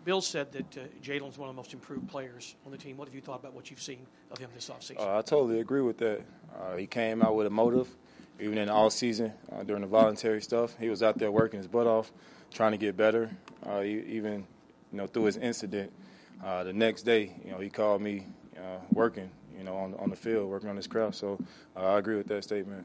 Bill said that Jalen's one of the most improved players on the team. What have you thought about what you've seen of him this offseason? I totally agree with that. He came out with a motive, even in the off season during the voluntary stuff. He was out there working his butt off, trying to get better. Even through his incident, the next day, he called me working, on the field, working on his craft. So I agree with that statement.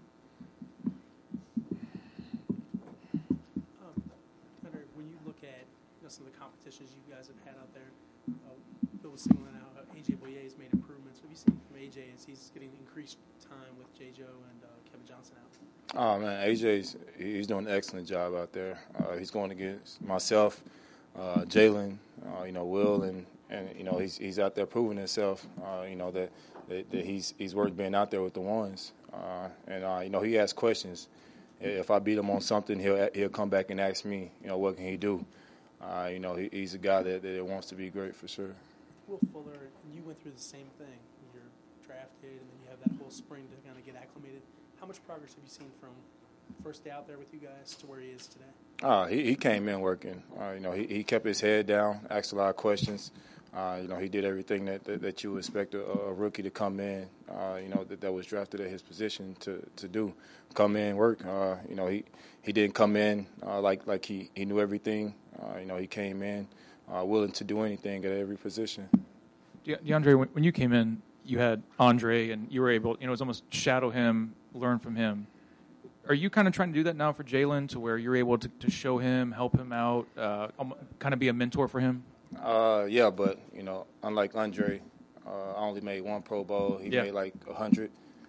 When you look at some of the competitions you guys have had out there, Bill was singling out how A.J. Boye has made improvements. What have you seen from A.J. as he's getting increased time with J. Joe and Kevin Johnson out? Oh, man, he's doing an excellent job out there. He's going against myself, Jalen, Will, and he's out there proving himself, that he's worth being out there with the ones. He asks questions. If I beat him on something, he'll come back and ask me, what can he do? He's a guy that wants to be great for sure. Will Fuller, you went through the same thing. You're drafted, and then you have that whole spring to kind of get acclimated. How much progress have you seen from first day out there with you guys to where he is today? He came in working. He kept his head down, asked a lot of questions. He did everything that you would expect a rookie to come in, that was drafted at his position to do. Come in, work. He didn't come in like he knew everything. He came in willing to do anything at every position. DeAndre, when you came in, you had Andre, and you were able, it was almost shadow him, learn from him. Are you kind of trying to do that now for Jalen, to where you're able to show him, help him out, kind of be a mentor for him? Yeah, but unlike Andre, I only made one Pro Bowl. He made like 100.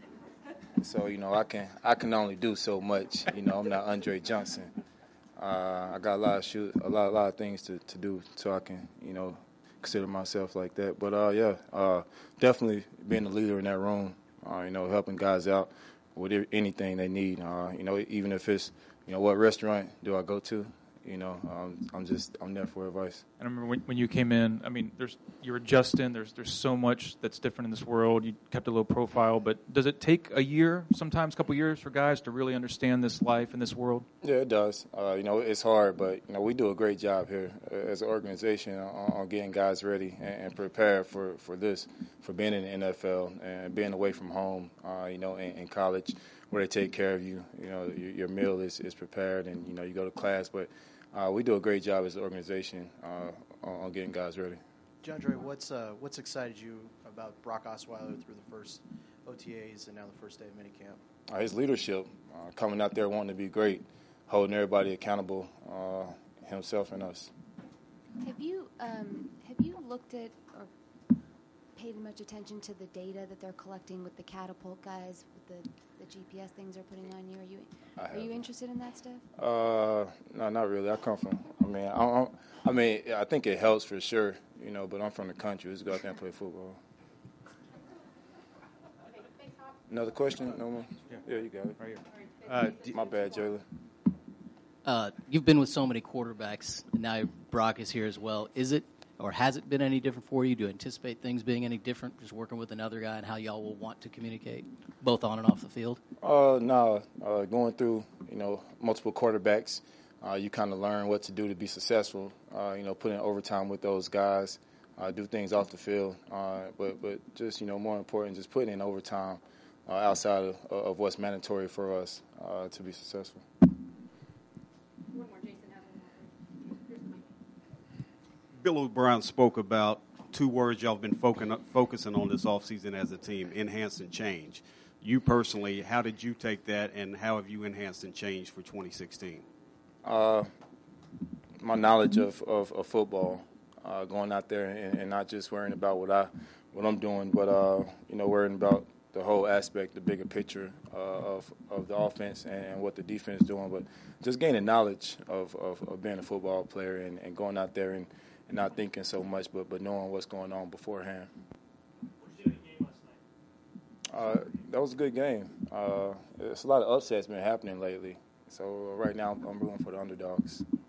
So I can only do so much. I'm not Andre Johnson. I got a lot of things to do, so I can consider myself like that. But definitely being a leader in that room. Helping guys out with anything they need. Even if it's what restaurant do I go to. I'm there for advice. And I remember when you came in, you're adjusting. There's so much that's different in this world. You kept a low profile, but does it take a year, sometimes a couple years, for guys to really understand this life and this world? Yeah, it does. It's hard, but we do a great job here as an organization on getting guys ready and prepared for this, for being in the NFL and being away from home. In college, where they take care of you. Your meal is prepared, and you go to class, but. We do a great job as an organization on getting guys ready. DeAndre, what's excited you about Brock Osweiler through the first OTAs and now the first day of minicamp? His leadership, coming out there wanting to be great, holding everybody accountable, himself and us. Have you looked at or paid much attention to the data that they're collecting with the catapult guys, with the GPS things they're putting on you? Are you interested in that stuff? No, not really. I come from. I think it helps for sure, But I'm from the country. Let's go out there and play football. Another question? No more. Yeah, you got it. Right here. My bad, Jalen. You've been with so many quarterbacks, and now Brock is here as well. Is it, or has it been any different for you? Do you anticipate things being any different, just working with another guy, and how y'all will want to communicate, both on and off the field? No. Going through, multiple quarterbacks, you kind of learn what to do to be successful. Put in overtime with those guys, do things off the field. But just, more important, just putting in overtime outside of what's mandatory for us to be successful. One more, Jason. Bill O'Brien spoke about two words y'all have been focusing on this offseason as a team: enhance and change. You personally, how did you take that, and how have you enhanced and changed for 2016? My knowledge of football, going out there and not just worrying about what I'm doing, but worrying about the whole aspect, the bigger picture of the offense and what the defense is doing. But just gaining knowledge of being a football player and going out there and not thinking so much, but knowing what's going on beforehand. What did you think of the game last night? That was a good game. There's a lot of upsets been happening lately. So right now I'm rooting for the underdogs.